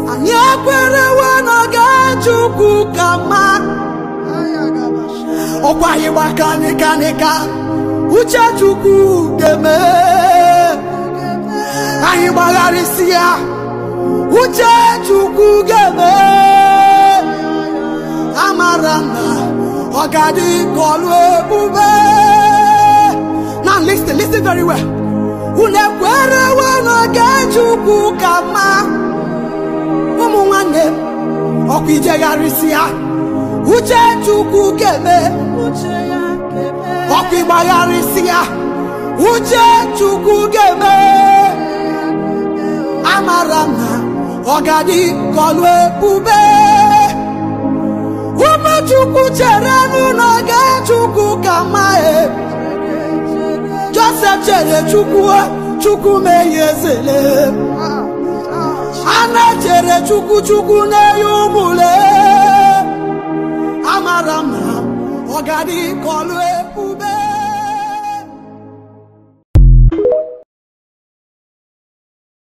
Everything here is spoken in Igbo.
anyị ekwerewo n'oge Chukwu ka mma ọkwa anyị gbaka nika uche Chukwu ga-eme anyị gbagharịsịa uche Chukwu ga-eme amara na ọ ga-adị ka ọlụ ebube. Now listen very well. Unu ekwerewo n'oge Chukwu ka mma ụmụ nwanne ọkwa ijegharịsịa uche Chukwu ga-eme ọkwa ịgbagharịsịa uche Chukwu ga-eme amara na ọ ga-adị ka ọlụ ebube. Ụmụ Chukwu chere n'oge Chukwu ka mma Joseph chere Chukwu meghe ezele Ana chere Chukwu na-enye ụmụle amara m na ọ ga-adị ka ọlụ